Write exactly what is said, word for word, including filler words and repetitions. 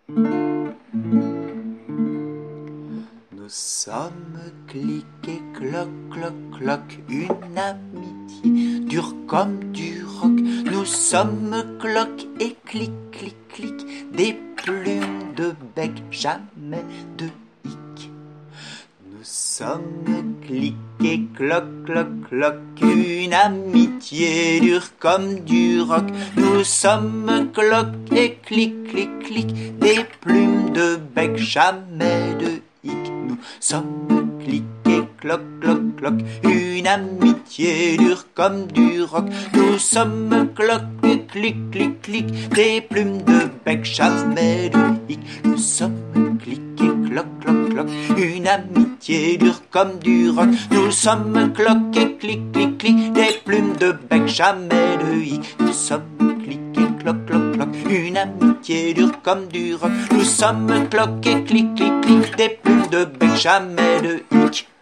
Nous sommes clic et cloc, cloc, cloc, une amitié dure comme du roc. Nous sommes cloc et clic, clic, clic, des plumes de bec, jamais de hic. Nous sommes clic et cloc, cloc, cloc, une amitié dure comme du roc. Nous sommes cloc et clic, clic, clic, des plumes de bec, jamais de hic. Nous sommes clic et cloc, cloc, cloc, une amitié dure comme du roc. Nous sommes cloc et clic, clic, clic, des plumes de bec, jamais de hic. Nous sommes clic et cloc, cloc, cloc, une amitié dure comme du roc. Nous sommes cloc et clic, clic, clic, des plumes de bec, jamais de hic. Nous sommes clic et cloc, cloc, cloc, une amitié dure comme du roc. Nous sommes cloc et clic, clic, clic, des plumes de bec, jamais de hic.